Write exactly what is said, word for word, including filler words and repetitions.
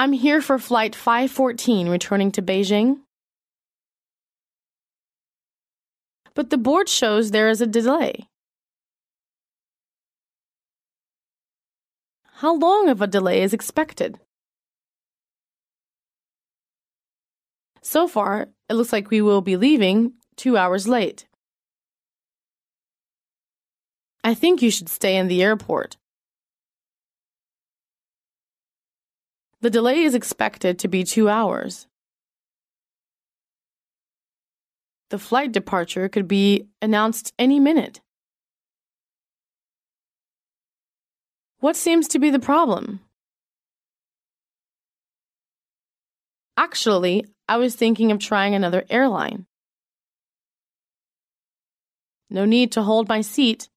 I'm here for flight five fourteen returning to Beijing. But the board shows there is a delay. How long of a delay is expected? So far, it looks like we will be leaving two hours late. I think you should stay in the airport. The delay is expected to be two hours. The flight departure could be announced any minute. What seems to be the problem? Actually, I was thinking of trying another airline. No need to hold my seat.